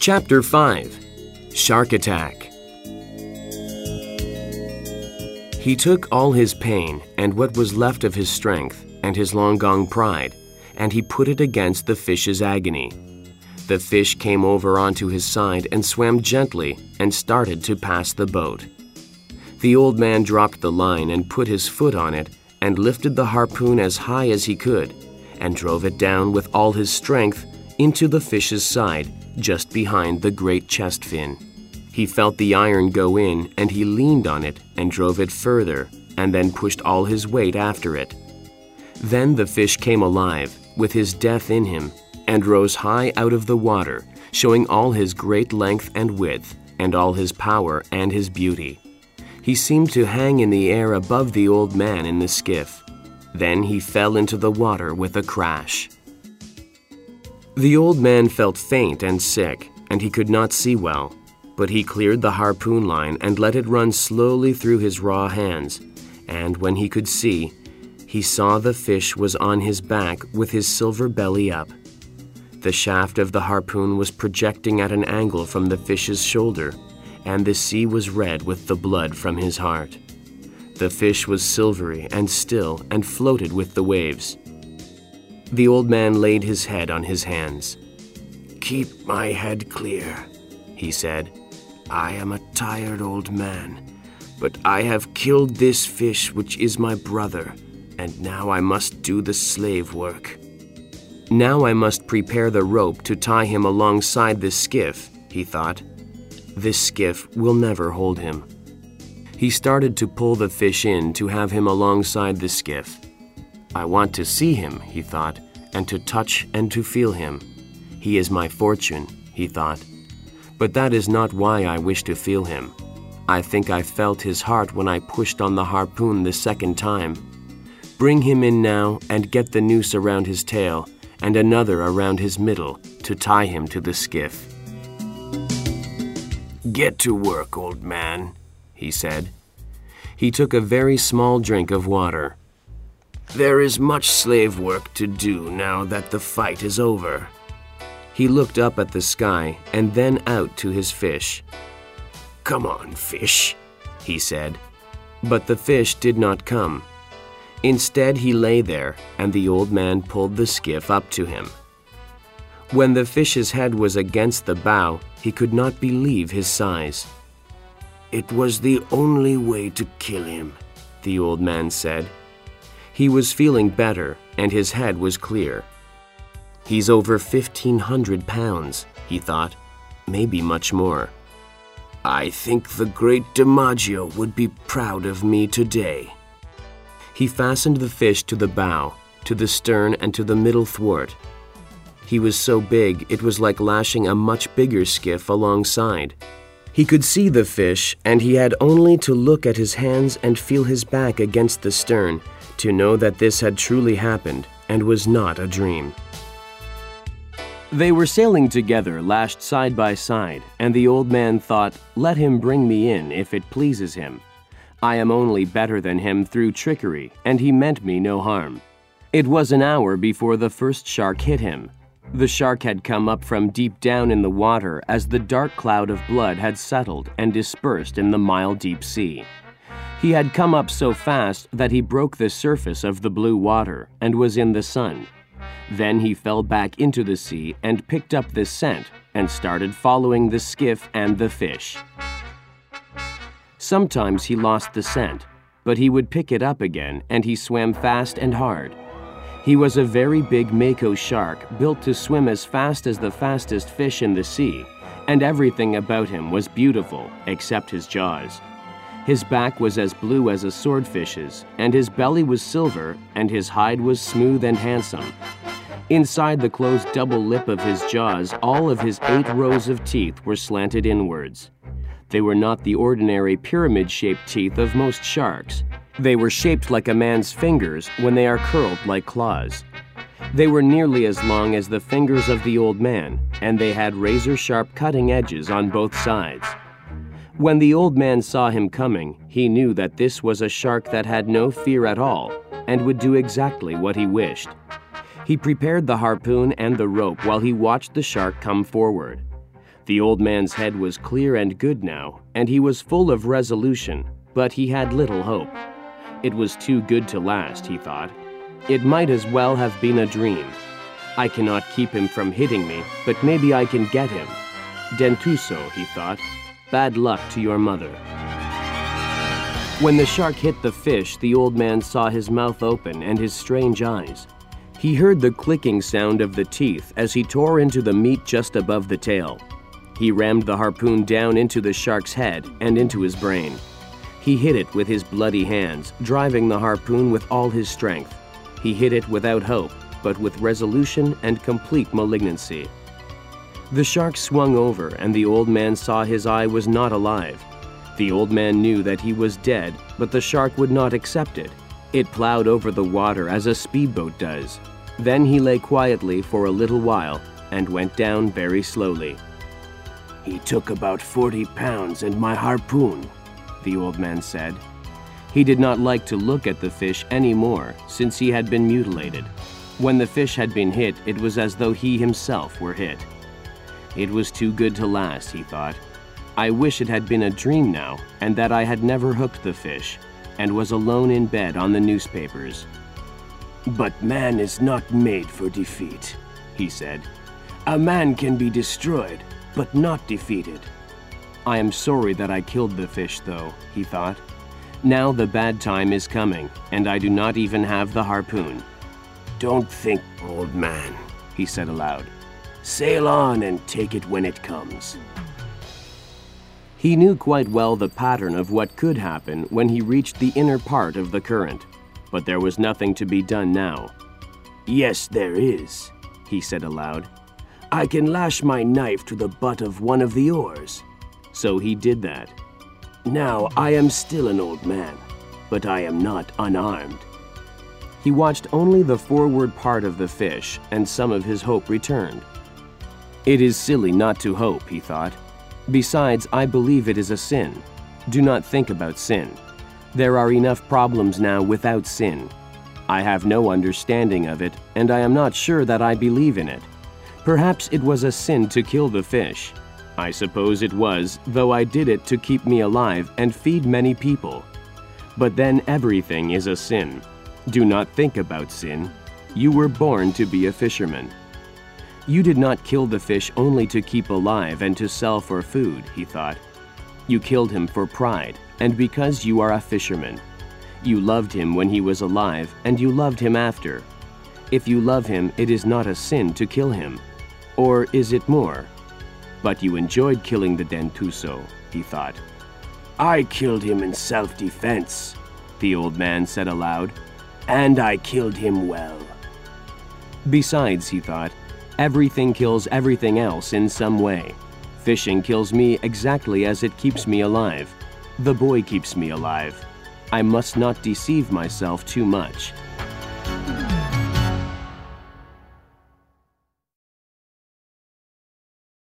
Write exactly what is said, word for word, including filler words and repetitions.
Chapter five. Shark Attack. He took all his pain and what was left of his strength and his long-gone pride, and he put it against the fish's agony. The fish came over onto his side and swam gently and started to pass the boat. The old man dropped the line and put his foot on it and lifted the harpoon as high as he could and drove it down with all his strength into the fish's side just behind the great chest fin. He felt the iron go in and he leaned on it and drove it further and then pushed all his weight after it. Then the fish came alive with his death in him and rose high out of the water, showing all his great length and width and all his power and his beauty. He seemed to hang in the air above the old man in the skiff. Then he fell into the water with a crash. The old man felt faint and sick, and he could not see well, but he cleared the harpoon line and let it run slowly through his raw hands, and when he could see, he saw the fish was on his back with his silver belly up. The shaft of the harpoon was projecting at an angle from the fish's shoulder, and the sea was red with the blood from his heart. The fish was silvery and still and floated with the waves. The old man laid his head on his hands. "Keep my head clear," he said. "I am a tired old man, but I have killed this fish which is my brother, and now I must do the slave work. Now I must prepare the rope to tie him alongside this skiff," he thought. "This skiff will never hold him." He started to pull the fish in to have him alongside the skiff. "I want to see him," he thought, "and to touch and to feel him. He is my fortune," he thought. "But that is not why I wish to feel him. I think I felt his heart when I pushed on the harpoon the second time. Bring him in now and get the noose around his tail and another around his middle to tie him to the skiff." "Get to work, old man," he said. He took a very small drink of water. "There is much slave work to do now that the fight is over." He looked up at the sky and then out to his fish. "Come on, fish," he said. But the fish did not come. Instead, he lay there, and the old man pulled the skiff up to him. When the fish's head was against the bow, he could not believe his size. "It was the only way to kill him," the old man said. He was feeling better, and his head was clear. "He's over fifteen hundred pounds, he thought, maybe much more. "I think the great DiMaggio would be proud of me today." He fastened the fish to the bow, to the stern, and to the middle thwart. He was so big it was like lashing a much bigger skiff alongside. He could see the fish, and he had only to look at his hands and feel his back against the stern to know that this had truly happened and was not a dream. They were sailing together, lashed side by side, and the old man thought, "Let him bring me in if it pleases him. I am only better than him through trickery, and he meant me no harm." It was an hour before the first shark hit him. The shark had come up from deep down in the water as the dark cloud of blood had settled and dispersed in the mile-deep sea. He had come up so fast that he broke the surface of the blue water and was in the sun. Then he fell back into the sea and picked up the scent and started following the skiff and the fish. Sometimes he lost the scent, but he would pick it up again, and he swam fast and hard. He was a very big mako shark, built to swim as fast as the fastest fish in the sea, and everything about him was beautiful except his jaws. His back was as blue as a swordfish's, and his belly was silver, and his hide was smooth and handsome. Inside the closed double lip of his jaws, all of his eight rows of teeth were slanted inwards. They were not the ordinary pyramid-shaped teeth of most sharks. They were shaped like a man's fingers when they are curled like claws. They were nearly as long as the fingers of the old man, and they had razor-sharp cutting edges on both sides. When the old man saw him coming, he knew that this was a shark that had no fear at all and would do exactly what he wished. He prepared the harpoon and the rope while he watched the shark come forward. The old man's head was clear and good now, and he was full of resolution, but he had little hope. It was too good to last, he thought. It might as well have been a dream. I cannot keep him from hitting me, but maybe I can get him. Dentuso, he thought, bad luck to your mother. When the shark hit the fish, the old man saw his mouth open and his strange eyes. He heard the clicking sound of the teeth as he tore into the meat just above the tail. He rammed the harpoon down into the shark's head and into his brain. He hit it with his bloody hands, driving the harpoon with all his strength. He hit it without hope, but with resolution and complete malignancy. The shark swung over, and the old man saw his eye was not alive. The old man knew that he was dead, but the shark would not accept it. It plowed over the water as a speedboat does. Then he lay quietly for a little while and went down very slowly. "He took about forty pounds and my harpoon," the old man said. He did not like to look at the fish anymore, since he had been mutilated. When the fish had been hit, it was as though he himself were hit. It was too good to last, he thought. I wish it had been a dream now, and that I had never hooked the fish, and was alone in bed on the newspapers. "But man is not made for defeat," he said. "A man can be destroyed, but not defeated." I am sorry that I killed the fish, though, he thought. Now the bad time is coming, and I do not even have the harpoon. "Don't think, old man," he said aloud. "Sail on and take it when it comes." He knew quite well the pattern of what could happen when he reached the inner part of the current, but there was nothing to be done now. "Yes, there is," he said aloud. "I can lash my knife to the butt of one of the oars." So he did that. "Now I am still an old man, but I am not unarmed." He watched only the forward part of the fish, and some of his hope returned. It is silly not to hope, he thought. Besides, I believe it is a sin. Do not think about sin. There are enough problems now without sin. I have no understanding of it, and I am not sure that I believe in it. Perhaps it was a sin to kill the fish. I suppose it was, though I did it to keep me alive and feed many people. But then everything is a sin. Do not think about sin. You were born to be a fisherman. You did not kill the fish only to keep alive and to sell for food, he thought. You killed him for pride, and because you are a fisherman. You loved him when he was alive, and you loved him after. If you love him, it is not a sin to kill him. Or is it more? But you enjoyed killing the Dentuso, he thought. I killed him in self-defense, the old man said aloud, and I killed him well. Besides, he thought, everything kills everything else in some way. Fishing kills me exactly as it keeps me alive. The boy keeps me alive. I must not deceive myself too much.